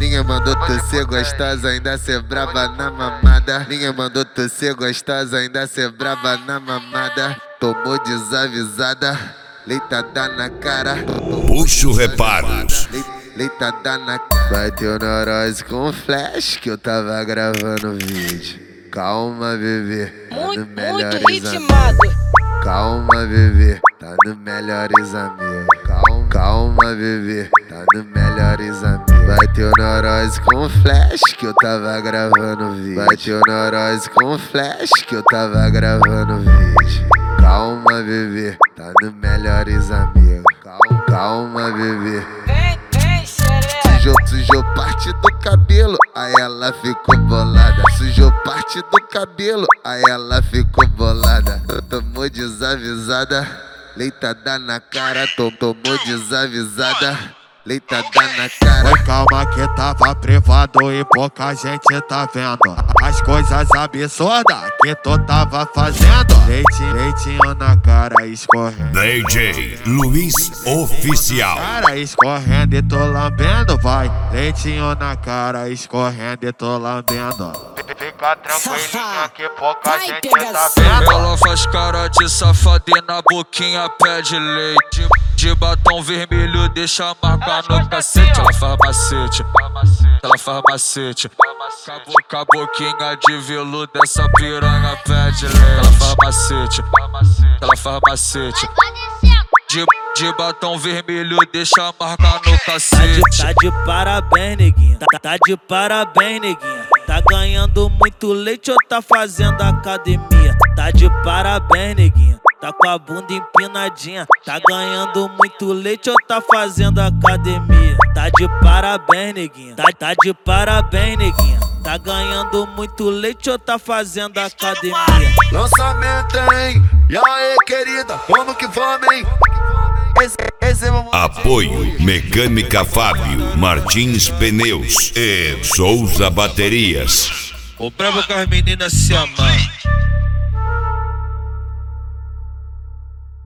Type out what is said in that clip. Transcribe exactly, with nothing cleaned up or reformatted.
Ninguém mandou tu ser gostosa, ainda ser braba na mamada. Ninguém mandou tu ser gostosa, ainda ser braba na mamada. Tomou desavisada, leitada na cara. Puxo Reparos. Leitada na cara. Bateu neurose com flash que eu tava gravando vídeo. Calma, bebê, tá no melhores amigos. Calma, bebê, tá no melhores amigos. Calma, calma, bebê, tá no melhores amigos. Bateu neurose com flash que eu tava gravando vídeo. Bateu neurose com flash que eu tava gravando vídeo. Calma, bebê, tá no melhores amigos. Calma, calma, bebê. Sujou, sujou parte do cabelo, aí ela ficou bolada. Sujou parte do cabelo, aí ela ficou bolada. Tomou desavisada, leitada na cara. Tomou desavisada, leitada na cara. Oi, calma que tava privado e pouca gente tá vendo as coisas absurdas que tu tava fazendo. Leitinho, leitinho na cara escorrendo. D J Luiz Oficial. Cara escorrendo e tô lambendo, vai. Leitinho na cara escorrendo e tô lambendo. Fica tranquilinha que pouca gente tá vendo. Ela faz cara de safada e na boquinha pede leite. De batom vermelho deixa marca no cacete. Ela faz macete, ela faz macete. Com a boquinha de veludo dessa piranha pede leite. Ela faz macete, ela faz macete. De, de batom vermelho deixa marca no cacete. Tá de, tá de parabéns, neguinha. Tá, tá de parabéns, neguinha. Tá ganhando muito leite ou tá fazendo academia? Tá de parabéns, neguinha. Tá com a bunda empinadinha. Tá ganhando muito leite ou tá fazendo academia? Tá de parabéns, neguinha. Tá, tá de parabéns, neguinha. Tá ganhando muito leite ou tá fazendo academia? Lançamento, hein? E aí, querida, vamos que vamos, hein? Esse, esse é o... Apoio Mecânica Fábio, Martins Pneus e Souza Baterias. O brabo com as meninas se amam.